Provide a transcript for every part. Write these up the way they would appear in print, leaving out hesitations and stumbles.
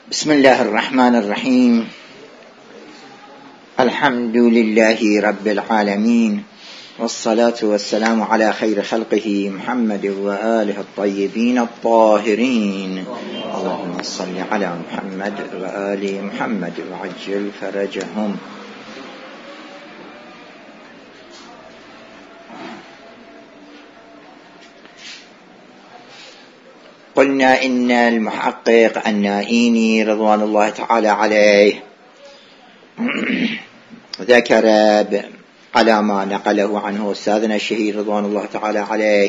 بسم الله الرحمن الرحيم. الحمد لله رب العالمين، والصلاة والسلام على خير خلقه محمد وآله الطيبين الطاهرين. اللهم صل على محمد وآل محمد وعجل فرجهم. قلنا إن المحقق النائيني رضوان الله تعالى عليه ذكر على ما نقله عنه أستاذنا الشهير رضوان الله تعالى عليه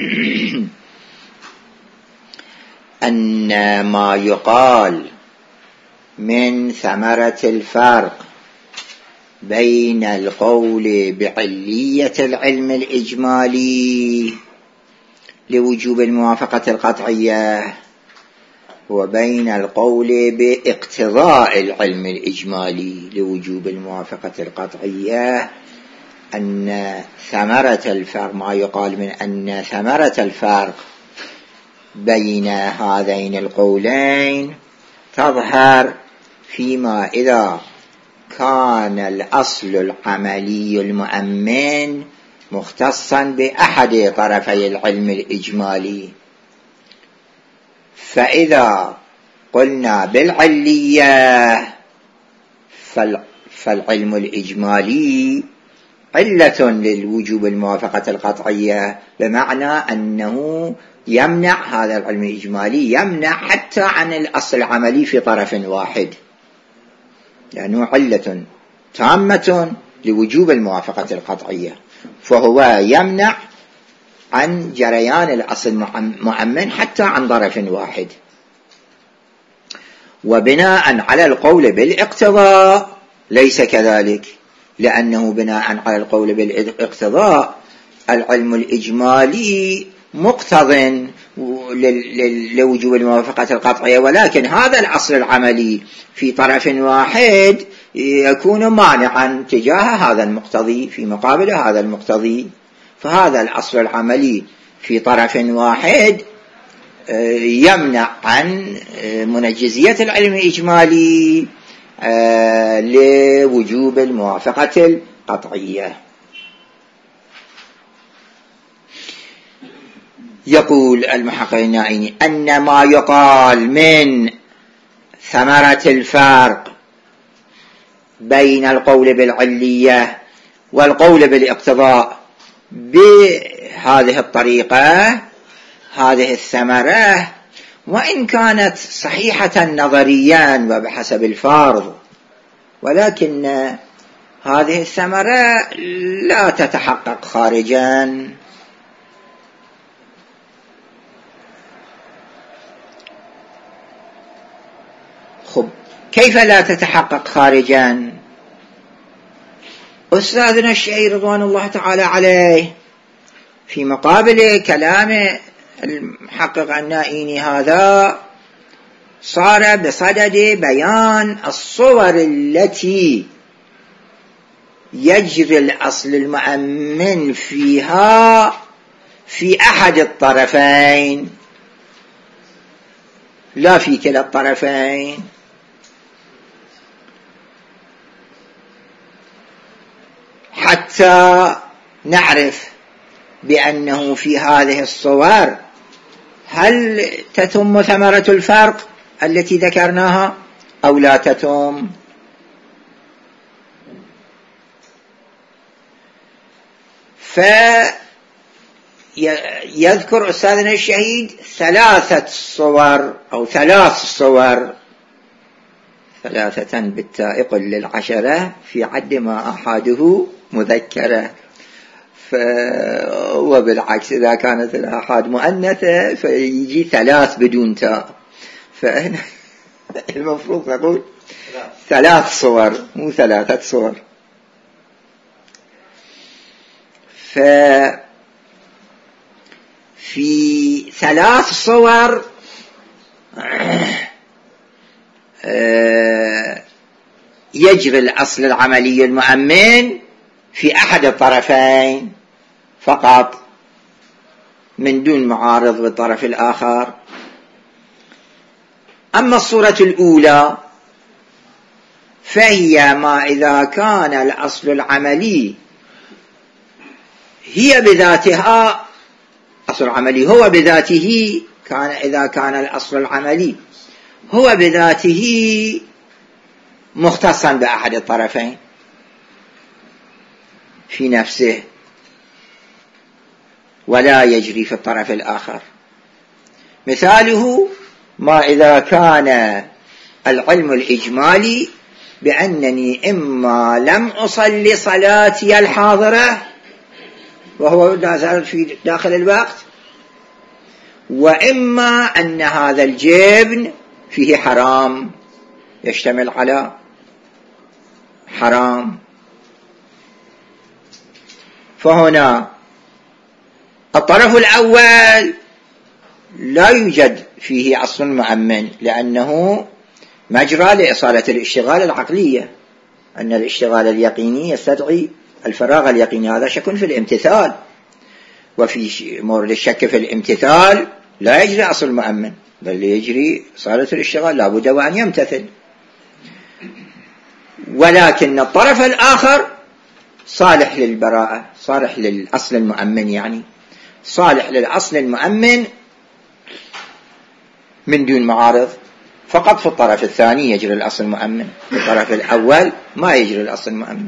أن ما يقال من ثمرة الفرق بين القول بعلية العلم الإجمالي لوجوب الموافقة القطعية وبين القول باقتضاء العلم الإجمالي لوجوب الموافقة القطعية، أن ثمرة الفرق، ما يقال من أن ثمرة الفرق بين هذين القولين تظهر فيما إذا كان الأصل العملي المؤمن مختصا بأحد طرفي العلم الإجمالي. فإذا قلنا بالعلية فالعلم الإجمالي علة للوجوب الموافقة القطعية، بمعنى أنه يمنع، هذا العلم الإجمالي يمنع حتى عن الأصل العملي في طرف واحد، لأنه علة تامة لوجوب الموافقة القطعية، فهو يمنع عن جريان الأصل المؤمن حتى عن طرف واحد. وبناء على القول بالاقتضاء ليس كذلك، لأنه بناء على القول بالاقتضاء العلم الإجمالي مقتضٍ لوجوب الموافقة القطعية، ولكن هذا الأصل العملي في طرف واحد يكون مانعا تجاه هذا المقتضي في مقابل هذا المقتضي. فهذا الأصل العملي في طرف واحد يمنع عن منجزية العلم الإجمالي لوجوب الموافقة القطعية. يقول المحقق النائيني أن ما يقال من ثمرة الفرق بين القول بالعلية والقول بالاقتضاء بهذه الطريقة، هذه الثمرة وإن كانت صحيحة نظريا وبحسب الفرض، ولكن هذه الثمرة لا تتحقق خارجا. خب، كيف لا تتحقق خارجا؟ أستاذنا الشهير رضوان الله تعالى عليه في مقابل كلام المحقق النائيني هذا صار بصدد بيان الصور التي يجري الأصل المؤمن فيها في أحد الطرفين لا في كلا الطرفين، حتى نعرف بأنه في هذه الصور هل تتم ثمرة الفرق التي ذكرناها أو لا تتم. فيذكر أستاذنا الشهيد ثلاث صور، ثلاثة بالتاء قل للعشرة في عد ما أحاده مذكرة، وبالعكس إذا كانت الآحاد مؤنثة فيجي ثلاث بدون تاء، فهنا المفروض نقول ثلاث صور مو ثلاثة صور. في ثلاث صور يجري الأصل العملي المؤمن في أحد الطرفين فقط من دون معارض بالطرف الآخر. أما الصورة الأولى فهي ما إذا كان الأصل العملي هي بذاتها، أصل العملي هو بذاته، إذا كان الأصل العملي هو بذاته مختصا بأحد الطرفين في نفسه ولا يجري في الطرف الآخر. مثاله ما إذا كان العلم الإجمالي بأنني إما لم أصلي صلاتي الحاضرة وهو في داخل الوقت، وإما أن هذا الجبن فيه حرام، يشتمل على حرام. فهنا الطرف الأول لا يوجد فيه أصل مؤمن، لأنه مجرى لإصالة الاشتغال العقلية، أن الاشتغال اليقيني يستدعي الفراغ اليقيني، هذا شك في الامتثال، وفي مورد الشك في الامتثال لا يجري أصل مؤمن، بل يجري إصالة الاشتغال، لا بد وأن يمتثل. ولكن الطرف الآخر صالح للبراءة، صالح للأصل المؤمن، يعني صالح للأصل المؤمن من دون معارض، فقط في الطرف الثاني يجري الأصل المؤمن، في الطرف الأول ما يجري الأصل المؤمن.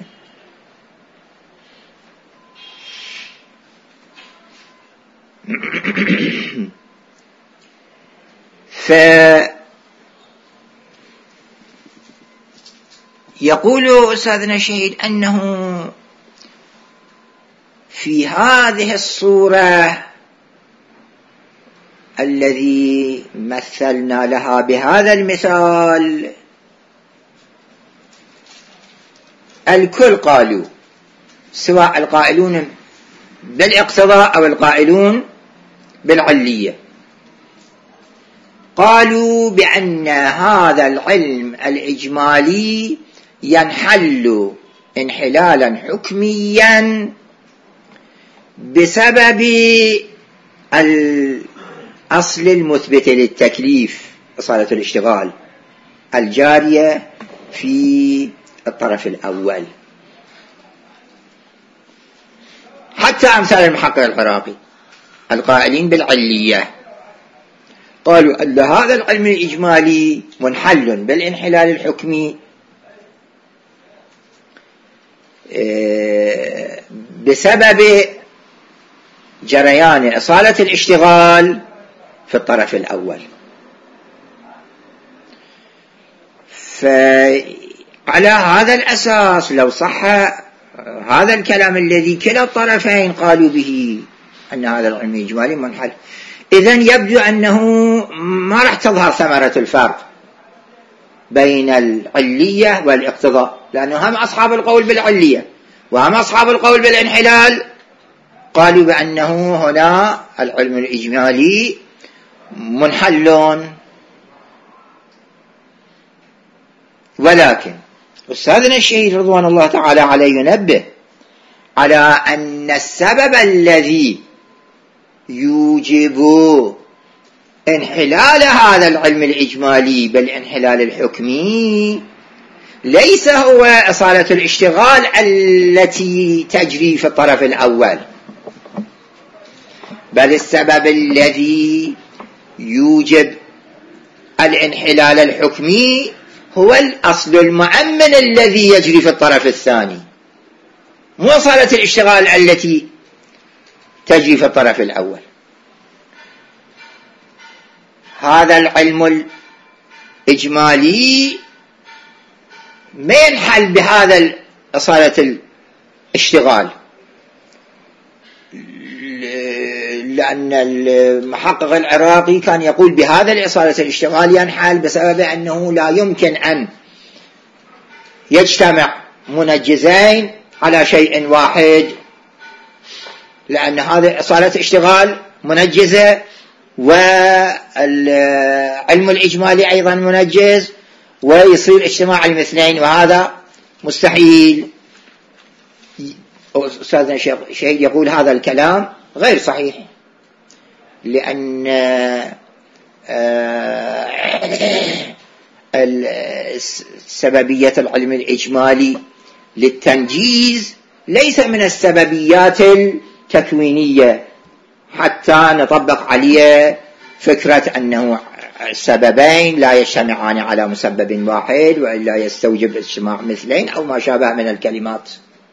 فيقول أستاذنا شهيد أنه في هذه الصورة الذي مثلنا لها بهذا المثال الكل قالوا، سواء القائلون بالاقتضاء أو القائلون بالعلية، قالوا بأن هذا العلم الإجمالي ينحل انحلالا حكميا بسبب الأصل المثبت للتكليف، إصالة الاشتغال الجارية في الطرف الأول. حتى أمثال المحقق العراقي القائلين بالعلية قالوا أن هذا العلم الإجمالي منحل بالانحلال الحكمي بسبب جريان إصالة الاشتغال في الطرف الأول. فعلى هذا الأساس لو صح هذا الكلام الذي كلا الطرفين قالوا به أن هذا العلم الإجمالي منحل، إذن يبدو أنه ما راح تظهر ثمرة الفرق بين العلية والاقتضاء، لأنه هم أصحاب القول بالعلية وهم أصحاب القول بالانحلال قالوا بأنه هنا العلم الإجمالي منحل. ولكن أستاذنا الشهيد رضوان الله تعالى عليه ينبه على أن السبب الذي يوجب انحلال هذا العلم الإجمالي بالانحلال الحكمي ليس هو إصالة الاشتغال التي تجري في الطرف الأول، بل السبب الذي يوجب الانحلال الحكمي هو الأصل المؤمن الذي يجري في الطرف الثاني، مو إصالة الاشتغال التي تجري في الطرف الأول. هذا العلم الإجمالي ما ينحل بهذا إصالة الاشتغال، لأن المحقق العراقي كان يقول بهذا الإصالة الاشتغال ينحل بسبب أنه لا يمكن أن يجتمع منجزين على شيء واحد، لأن هذا إصالة اشتغال منجزة والعلم الإجمالي أيضا منجز، ويصير اجتماع المثلين، وهذا مستحيل. أستاذنا شهيد يقول هذا الكلام غير صحيح، لأن سببية العلم الإجمالي للتنجيز ليس من السببيات التكوينية حتى نطبق عليه فكرة أنه السببين لا يجتمعان على مسبب واحد وإلا يستوجب اجتماع مثلين أو ما شابه من الكلمات،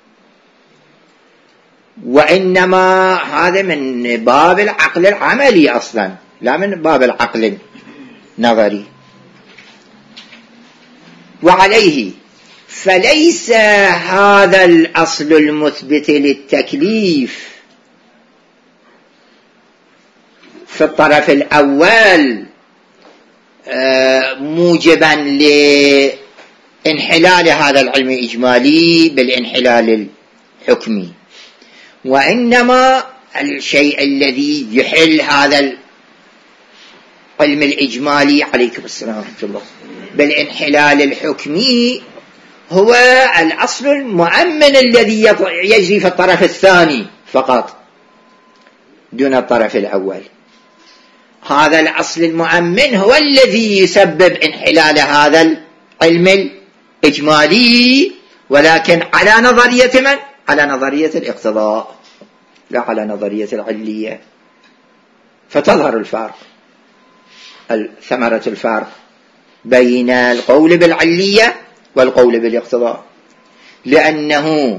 وإنما هذا من باب العقل العملي أصلا لا من باب العقل النظري. وعليه فليس هذا الأصل المثبت للتكليف في الطرف الأول موجبا لانحلال هذا العلم الإجمالي بالانحلال الحكمي، وإنما الشيء الذي يحل هذا العلم الإجمالي عليكم السلام ورحمة الله بالانحلال الحكمي هو الأصل المؤمن الذي يجري في الطرف الثاني فقط دون الطرف الأول. هذا الأصل المؤمن هو الذي يسبب انحلال هذا العلم الإجمالي، ولكن على نظرية من؟ على نظرية الاقتضاء لا على نظرية العلية. فتظهر الفرق، ثمرة الفرق بين القول بالعلية والقول بالاقتضاء، لأنه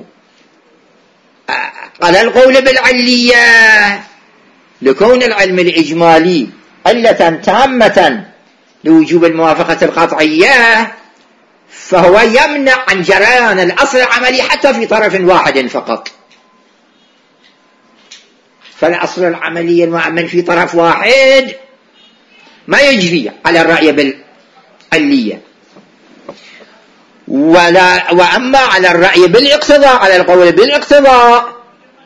على القول بالعلية لكون العلم الإجمالي علة تامة لوجوب الموافقة القطعية فهو يمنع عن جريان الأصل العملي حتى في طرف واحد فقط. فالأصل العملي المؤمن في طرف واحد ما يجري على الرأي بالعلية، وأما على الرأي بالاقتضاء على القول بالاقتضاء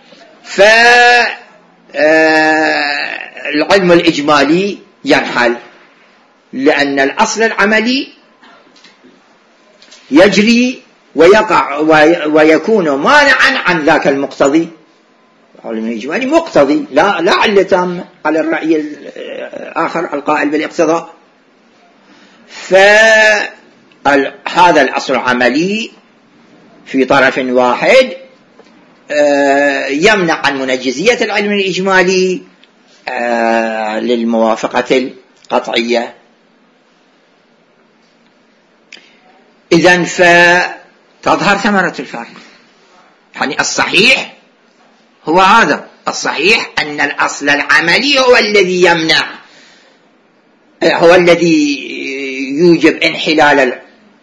فالعلم الإجمالي ينحل، لأن الأصل العملي يجري ويقع ويكون مانعا عن ذاك المقتضي. العلم الإجمالي مقتضي لا علة تامة على الرأي الآخر القائل بالاقتضاء. فهذا الأصل العملي في طرف واحد يمنع عن منجزية العلم الإجمالي للموافقة القطعية. إذن فتظهر ثمرة الفرق. يعني الصحيح هو هذا، الصحيح أن الأصل العملي هو الذي يمنع، هو الذي يوجب انحلال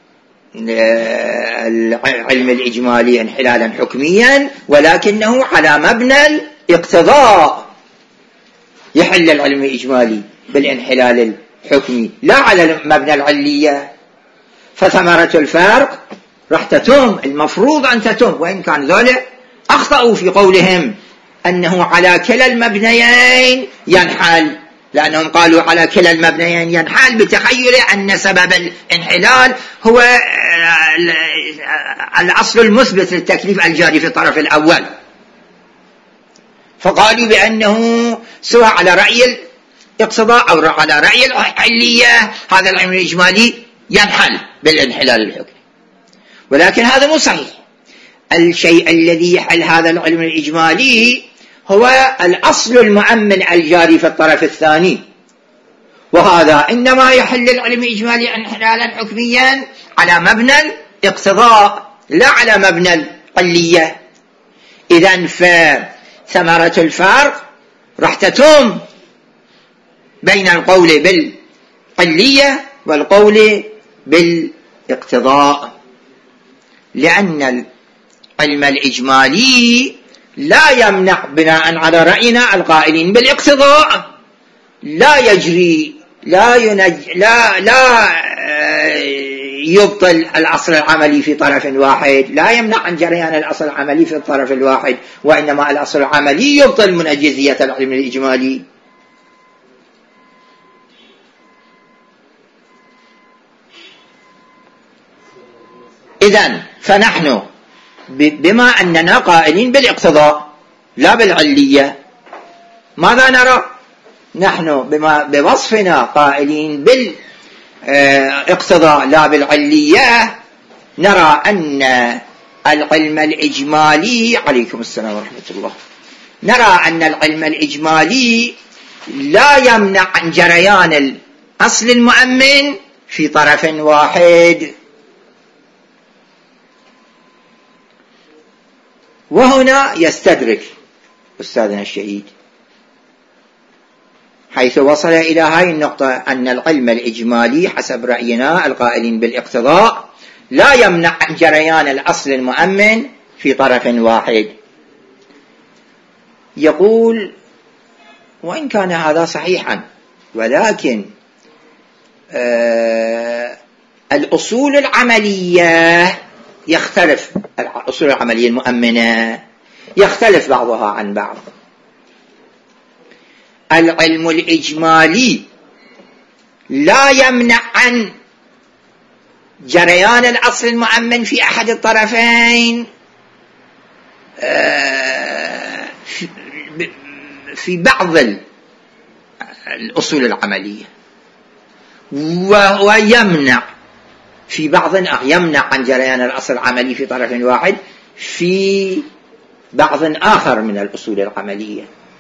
العلم الإجمالي انحلالا حكميا، ولكنه على مبنى الاقتضاء يحل العلم الإجمالي بالانحلال الحكمي لا على مبنى العلية. فثمرة الفرق راح تتم، المفروض أن تتم، وإن كان ذلك أخطأوا في قولهم أنه على كلا المبنيين ينحل، لأنهم قالوا على كلا المبنيين ينحل بتخيل أن سبب الانحلال هو الأصل المثبت للتكليف الجاري في الطرف الأول، فقالوا بأنه سواء على رأي الاقتضاء أو على رأي العلية هذا العلم الإجمالي ينحل بالانحلال الحكمي، ولكن هذا مو صحيح. الشيء الذي يحل هذا العلم الإجمالي هو الأصل المؤمن الجاري في الطرف الثاني، وهذا إنما يحل العلم الإجمالي انحلالا حكميا على مبنى الاقتضاء لا على مبنى العلية. إذن فثمرة الفرق راح تتم بين القول بالعلية والقول بالاقتضاء، لأن العلم الإجمالي لا يمنع بناء على رأينا القائلين بالاقتضاء لا يجري لا يبطل الأصل العملي في طرف واحد، لا يمنع عن جريان الأصل العملي في الطرف الواحد، وإنما الأصل العملي يبطل منجزية العلم الإجمالي. إذن فنحن بما أننا قائلين بالاقتضاء لا بالعلية ماذا نرى؟ نحن بوصفنا قائلين اقتضاء لا بالعلية، نرى أن العلم الإجمالي، عليكم السلام ورحمة الله، نرى أن العلم الإجمالي لا يمنع عن جريان الأصل المؤمن في طرف واحد. وهنا يستدرك أستاذنا الشهيد حيث وصل إلى هذه النقطة أن العلم الإجمالي حسب رأينا القائلين بالاقتضاء لا يمنع عن جريان الأصل المؤمن في طرف واحد. يقول وإن كان هذا صحيحا، ولكن الأصول العملية يختلف، الأصول العملية المؤمنة يختلف بعضها عن بعض. العلم الإجمالي لا يمنع عن جريان الأصل المؤمن في أحد الطرفين في بعض الأصول العملية، ويمنع في بعض يمنع عن جريان الأصل العملي في طرف واحد في بعض آخر من الأصول العملية.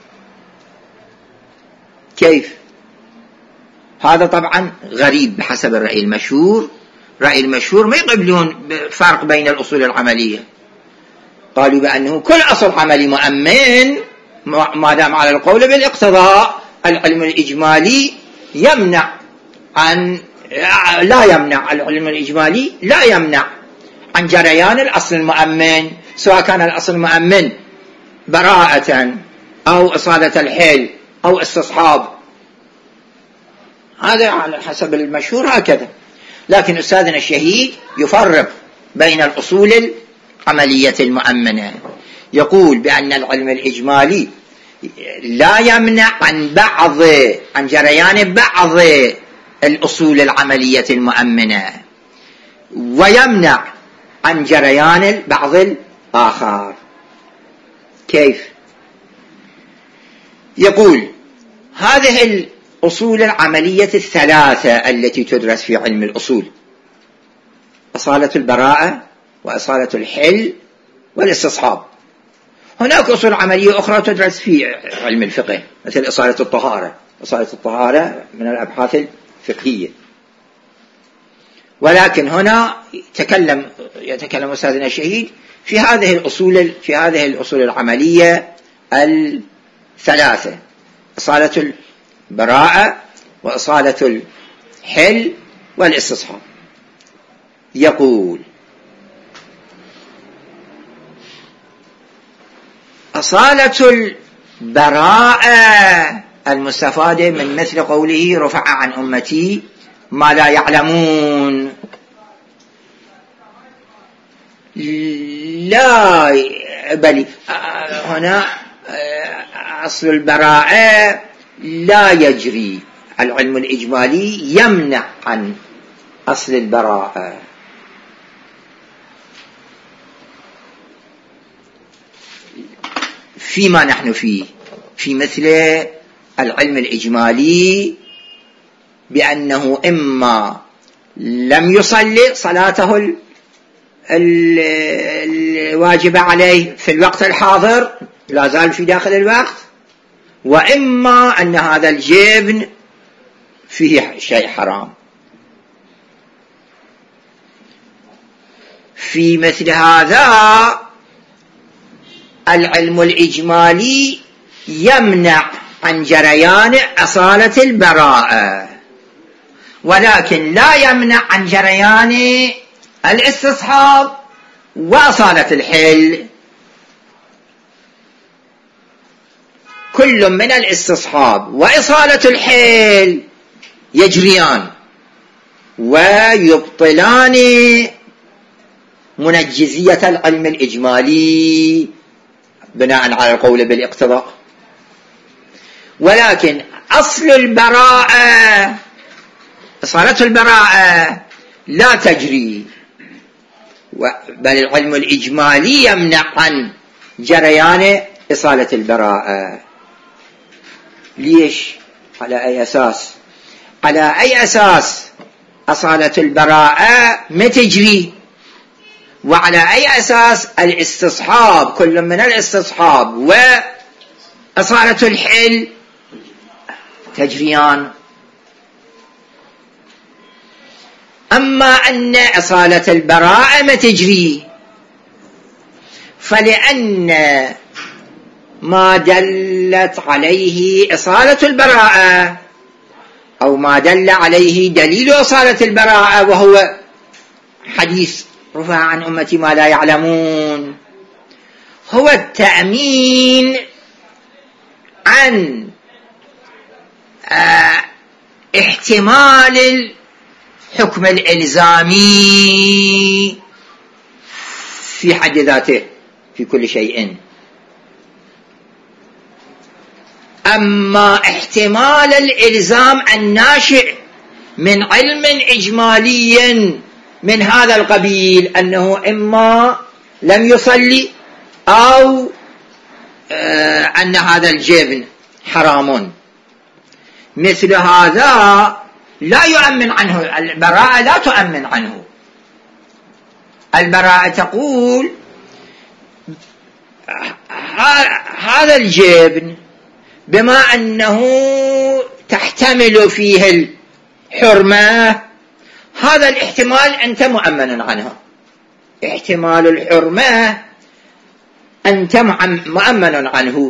كيف؟ هذا طبعا غريب بحسب الرأي المشهور. رأي المشهور ما يقبلون فرق بين الأصول العملية، قالوا بأنه كل أصل عملي مؤمن ما دام على القول بالاقتضاء. العلم الإجمالي يمنع عن العلم الإجمالي لا يمنع عن جريان الأصل المؤمن، سواء كان الأصل المؤمن براءة أو إصالة الحل أو استصحاب. هذا على حسب المشهور هكذا. لكن أستاذنا الشهيد يفرق بين الأصول العملية المؤمنة، يقول بأن العلم الإجمالي لا يمنع عن جريان بعض الأصول العملية المؤمنة، ويمنع عن جريان بعض الآخر. كيف؟ يقول هذه الأصول العملية الثلاثة التي تدرس في علم الأصول: أصالة البراءة، وأصالة الحل، والاستصحاب. هناك أصول عملية أخرى تدرس في علم الفقه مثل أصالة الطهارة. أصالة الطهارة من الأبحاث الفقهية، ولكن هنا يتكلم أستاذنا الشهيد في هذه الأصول العملية الثلاثة: أصالة البراءة، وأصالة الحل، والاستصحاب. يقول أصالة البراءة المستفادة من مثل قوله رفع عن أمتي ما لا يعلمون. لا بل هنا أصل البراءة لا يجري. العلم الإجمالي يمنع عن أصل البراءة. فيما نحن فيه في مثل العلم الإجمالي بأنه إما لم يصلي صلاته الواجب عليه في الوقت الحاضر، لا زال في داخل الوقت، وإما أن هذا الجبن فيه شيء حرام. في مثل هذا العلم الإجمالي يمنع عن جريان أصالة البراءة، ولكن لا يمنع عن جريان الاستصحاب وأصالة الحل. كل من الاستصحاب وإصالة الحل يجريان ويبطلان منجزية العلم الإجمالي بناء على القول بالاقتضاء. ولكن أصل البراءة، إصالة البراءة لا تجري، بل العلم الإجمالي يمنع عن جريان إصالة البراءة. ليش؟ على أي أساس؟ على أي أساس أصالة البراءة ما تجري، وعلى أي أساس؟ الاستصحاب، كل من الاستصحاب وأصالة الحل تجريان. أما أن أصالة البراءة ما تجري، فلأن ما دلت عليه أصالة البراءة أو ما دل عليه دليل أصالة البراءة، وهو حديث رفع عن أمتي ما لا يعلمون، هو التأمين عن احتمال الحكم الإلزامي في حد ذاته في كل شيء. أما احتمال الإلزام الناشئ من علم إجمالي من هذا القبيل، أنه إما لم يصلي أو أن هذا الجبن حرام، مثل هذا لا يؤمن عنه البراءة، لا تؤمن عنه. البراءة تقول هذا الجبن بما أنه تحتمل فيه الحرمة، هذا الاحتمال أنت مؤمن عنه، احتمال الحرمة أنت مؤمن عنه.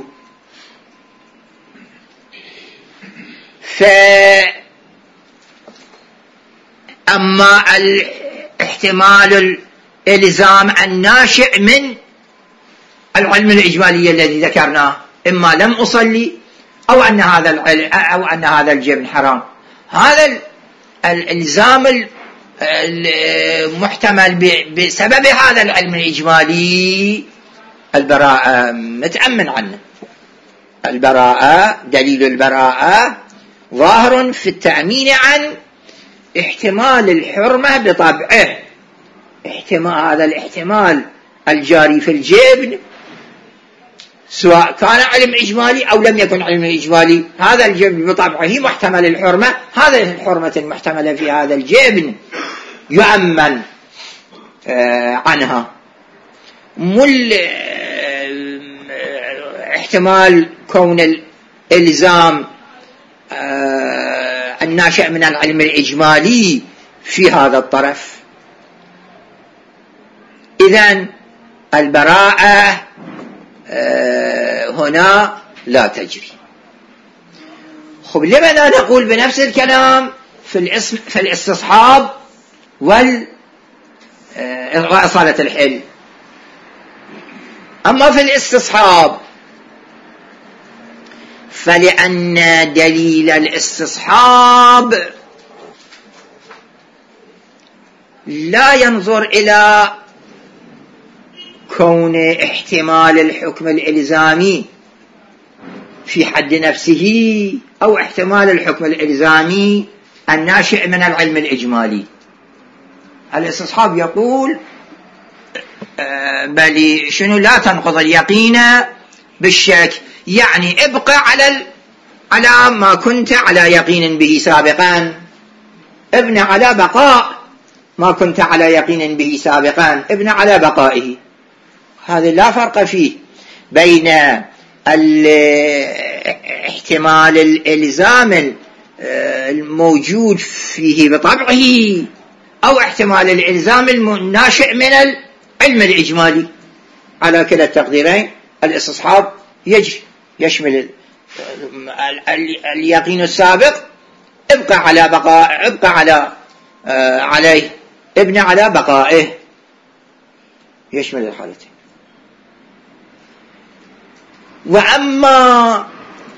أما الاحتمال الإلزام الناشئ من العلم الإجمالي الذي ذكرناه، إما لم أصلي أو أن هذا الجبن حرام، هذا الإلزام المحتمل بسبب هذا العلم الإجمالي البراءة متأمن عنه. البراءة، دليل البراءة ظاهر في التأمين عن احتمال الحرمة بطبعه، هذا الاحتمال الجاري في الجبن سواء كان علم إجمالي أو لم يكن علم إجمالي، هذا الجبن بطبعه محتمل الحرمة، هذه الحرمة المحتملة في هذا الجبن يؤمن عنها. احتمال كون الإلزام الناشئ من العلم الإجمالي في هذا الطرف. إذن البراءة هنا لا تجري. خب لماذا نقول بنفس الكلام في الاستصحاب وإصالة الحل؟ أما في الاستصحاب فلأن دليل الاستصحاب لا ينظر إلى كون احتمال الحكم الإلزامي في حد نفسه أو احتمال الحكم الإلزامي الناشئ من العلم الإجمالي. الاستصحاب يقول بل شنو لا تنقض اليقين بالشك، يعني ابقى على ما كنت على يقين به سابقا، ابن على بقاء ما كنت على يقين به سابقا، ابن على بقائه. هذا لا فرق فيه بين احتمال الإلزام الموجود فيه بطبعه أو احتمال الإلزام الناشئ من العلم الإجمالي. على كلا التقديرين الاستصحاب يجري، يشمل اليقين السابق، ابقى على بقاء، ابقى عليه، ابن على بقائه، يشمل الحالتين. وأما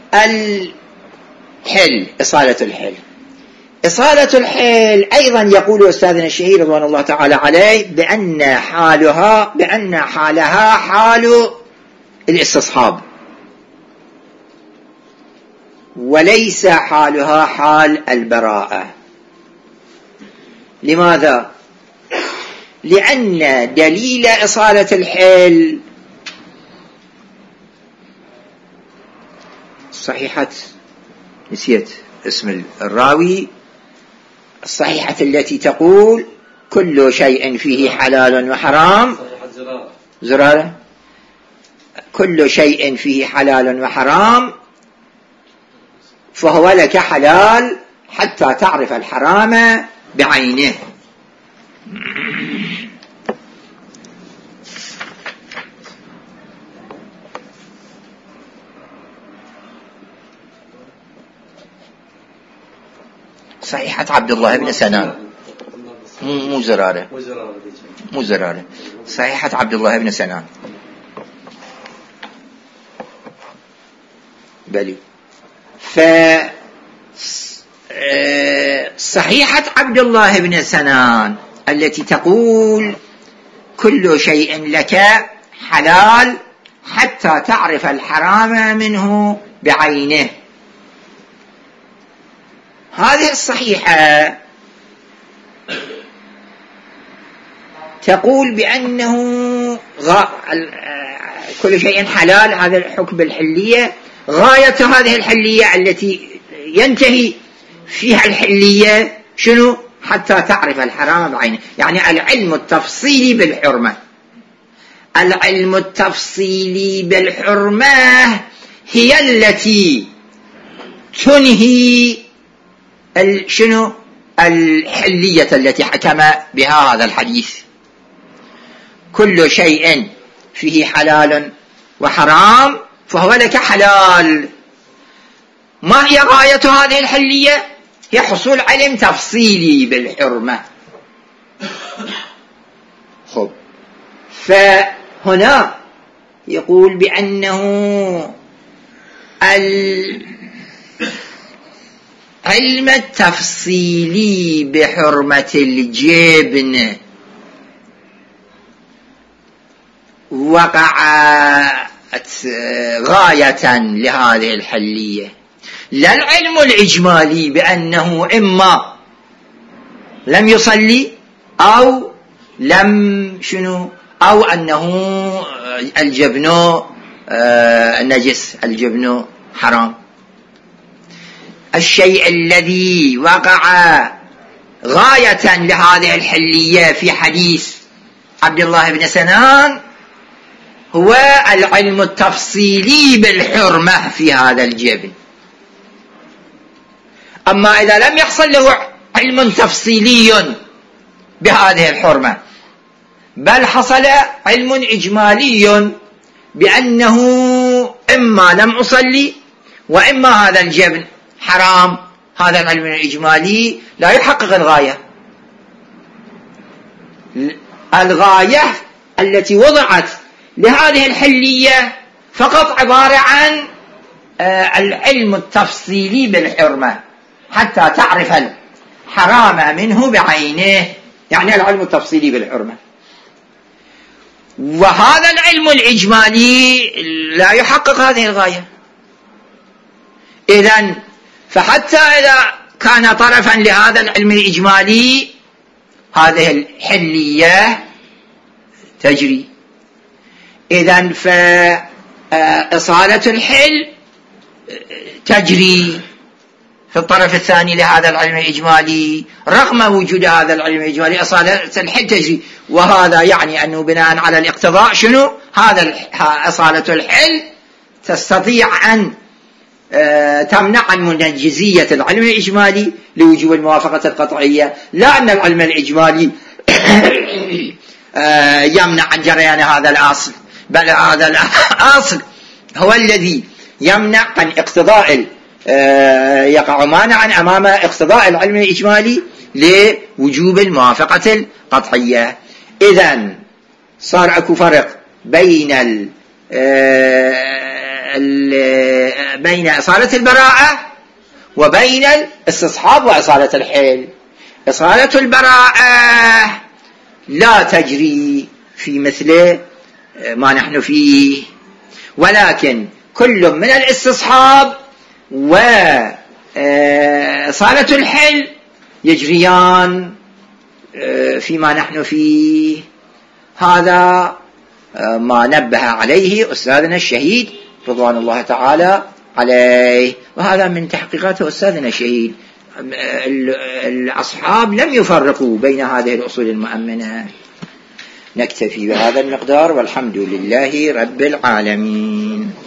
الحل، إصالة الحل أيضا يقول أستاذنا الشهير رضوان الله تعالى عليه بأن حالها حال الاستصحاب وليس حالها حال البراءة. لماذا؟ لأن دليل إصالة الحل صحيحة، نسيت اسم الراوي، الصحيحة التي تقول كل شيء فيه حلال وحرام، زرارة، كل شيء فيه حلال وحرام فهو لك حلال حتى تعرف الحرام بعينه. صحيحة عبد الله بن سنان، مو زرارة، صحيحة عبد الله بن سنان، بلي. فصحيحة عبد الله بن سنان التي تقول كل شيء لك حلال حتى تعرف الحرام منه بعينه، هذه الصحيحة تقول بأنه كل شيء حلال، هذا الحكم بالحلية، غاية هذه الحلية التي ينتهي فيها الحلية شنو؟ حتى تعرف الحرام بعينه، يعني العلم التفصيلي بالحرمة. العلم التفصيلي بالحرمة هي التي تنهي شنو؟ الحلية التي حكم بها هذا الحديث. كل شيء فيه حلال وحرام فهو لك حلال. ما هي غاية هذه الحلية؟ هي حصول علم تفصيلي بالحرمة. خب، فهنا يقول بأنه العلم التفصيلي بحرمة الجبن وقعت غاية لهذه الحلية، لا العلم الإجمالي بأنه إما لم يصلي أو لم شنو، أو أنه الجبن نجس، الجبن حرام. الشيء الذي وقع غاية لهذه الحلية في حديث عبد الله بن سنان هو العلم التفصيلي بالحرمة في هذا الجبن. أما إذا لم يحصل له علم تفصيلي بهذه الحرمة بل حصل علم إجمالي بأنه إما لم أصلي وإما هذا الجبن حرام، هذا العلم الإجمالي لا يحقق الغاية. الغاية التي وضعت لهذه الحلية فقط عبارة عن العلم التفصيلي بالحرمة حتى تعرف الحرام منه بعينه، يعني العلم التفصيلي بالحرمة. وهذا العلم الإجمالي لا يحقق هذه الغاية. إذن فحتى إذا كان طرفا لهذا العلم الإجمالي هذه الحلية تجري. إذن فإصالة الحل تجري في الطرف الثاني لهذا العلم الإجمالي، رغم وجود هذا العلم الإجمالي إصالة الحل تجري. وهذا يعني أنه بناء على الاقتضاء شنو؟ هذا إصالة الحل تستطيع أن تمنع عن منجزية العلم الإجمالي لوجوب الموافقة القطعية، لا أن العلم الإجمالي يمنع عن جريان هذا الأصل، بل هذا الأصل هو الذي يمنع عن اقتضاء، يقع مانعا أمام اقتضاء العلم الإجمالي لوجوب الموافقة القطعية. إذن صار أكو فرق بين بين إصالة البراءة وبين الاستصحاب وإصالة الحل. إصالة البراءة لا تجري في مثل ما نحن فيه، ولكن كل من الاستصحاب وإصالة الحل يجريان فيما نحن فيه. هذا ما نبه عليه أستاذنا الشهيد رضوان الله تعالى عليه، وهذا من تحقيقات أستاذنا الشهيد الأصحاب لم يفرقوا بين هذه الأصول المؤمنة. نكتفي بهذا المقدار، والحمد لله رب العالمين.